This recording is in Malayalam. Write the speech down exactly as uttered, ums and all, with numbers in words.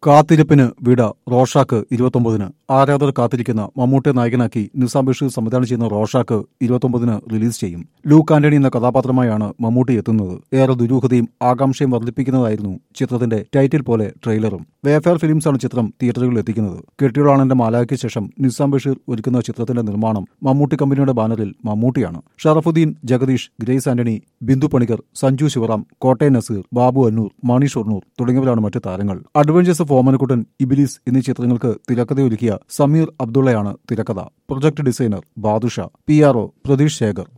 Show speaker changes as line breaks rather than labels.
കാത്തിരിപ്പിന് വിട റോഷാക്ക് ഇരുപത്തൊമ്പതിന് ആരാധകർ കാത്തിരിക്കുന്ന മമ്മൂട്ടിയെ നായകനാക്കി നിസാം ബഷീർ സംവിധാനം ചെയ്യുന്ന റോഷാക്ക് ഇരുപത്തൊമ്പതിന് റിലീസ് ചെയ്യും. ലൂക്ക് ആന്റണി എന്ന കഥാപാത്രമായാണ് മമ്മൂട്ടി എത്തുന്നത്. ഏറെ ദുരൂഹതയും ആകാംക്ഷയും വർദ്ധിപ്പിക്കുന്നതായിരുന്നു ചിത്രത്തിന്റെ ടൈറ്റിൽ പോലെ ട്രെയിലറും. വേഫെയർ ഫിലിംസാണ് ചിത്രം തിയേറ്ററുകളിൽ എത്തിക്കുന്നത്. കെട്ടിയോളാണെന്റെ മാലാഖയ്ക്ക് ശേഷം നിസാം ബഷീർ ഒരുക്കുന്ന ചിത്രത്തിന്റെ നിർമ്മാണം മമ്മൂട്ടി കമ്പനിയുടെ ബാനറിൽ മമ്മൂട്ടിയാണ്. ഷറഫുദ്ദീൻ, ജഗദീഷ്, ഗ്രേസ് ആന്റണി, ബിന്ദു പണിക്കർ, സഞ്ജു ശിവറാം, കോട്ടയം നസീർ, ബാബു അന്നൂർ, മണി ഷൊർണൂർ തുടങ്ങിയവരാണ് മറ്റ് താരങ്ങൾ. അഡ്വഞ്ചേഴ്സ് ഓമനക്കുട്ടൻ, ഇബിലിസ് എന്നീ ചിത്രങ്ങൾക്ക് തിരക്കഥയൊരുക്കിയ സമീർ അബ്ദുള്ളയാണ് തിരക്കഥ. Project designer Badusha, P R O Pratheesh Shekhar.